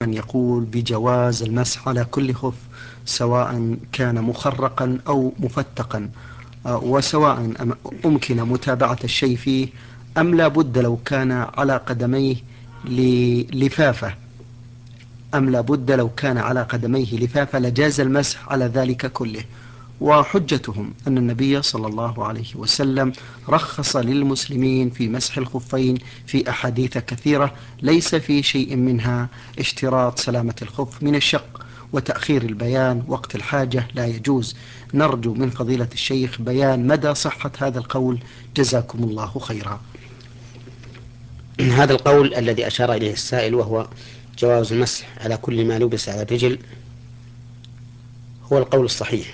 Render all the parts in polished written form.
من يقول بجواز المسح على كل خف، سواء كان مخرقا أو مفتقا، وسواء أمكن متابعة الشيء فيه أم لا بد لو كان على قدميه لفافة لو كان على قدميه لفافة لجاز المسح على ذلك كله. وحجتهم أن النبي صلى الله عليه وسلم رخص للمسلمين في مسح الخفين في أحاديث كثيرة، ليس في شيء منها اشتراط سلامة الخف من الشق، وتأخير البيان وقت الحاجة لا يجوز. نرجو من فضيلة الشيخ بيان مدى صحة هذا القول، جزاكم الله خيرا. هذا القول الذي أشار إليه السائل، وهو جواز المسح على كل ما لبس على الرجل، هو القول الصحيح،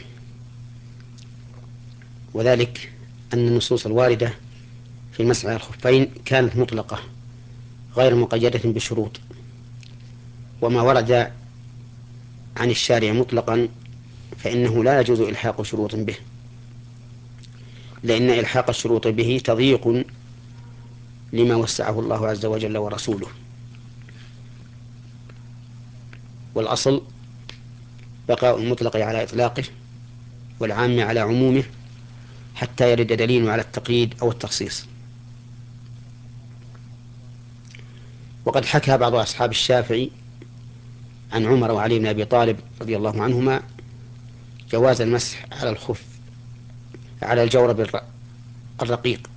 وذلك أن النصوص الواردة في المسح على الخفين كانت مطلقة غير مقيدة بشروط، وما ورد عن الشارع مطلقا فإنه لا يجوز إلحاق شروط به، لأن إلحاق الشروط به تضييق لما وسعه الله عز وجل ورسوله. والأصل بقاء المطلق على إطلاقه والعام على عمومه حتى يرد دليل على التقييد أو التخصيص. وقد حكى بعض أصحاب الشافعي عن عمر وعلي بن أبي طالب رضي الله عنهما جواز المسح على الخف على الجورب الرقيق،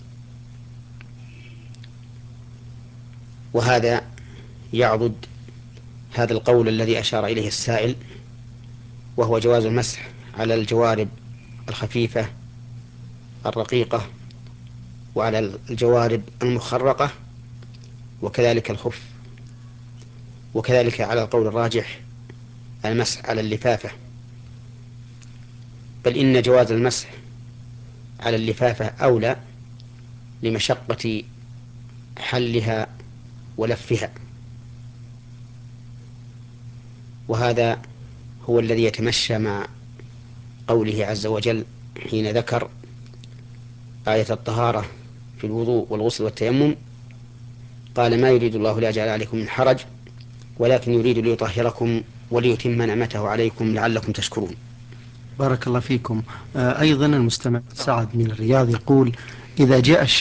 وهذا يعضد هذا القول الذي أشار إليه السائل، وهو جواز المسح على الجوارب الخفيفة الرقيقة وعلى الجوارب المخرقة وكذلك الخف، وكذلك على القول الراجح المسح على اللفافة، بل إن جواز المسح على اللفافة أولى لمشقة حلها ولفها. وهذا هو الذي يتمشى مع قوله عز وجل حين ذكر آية الطهارة في الوضوء والغسل والتيمم، قال ما يريد الله ليجعل عليكم من حرج ولكن يريد ليطهركم وليتم نعمته عليكم لعلكم تشكرون. بارك الله فيكم. أيضا المستمع سعد من الرياض يقول: إذا جاء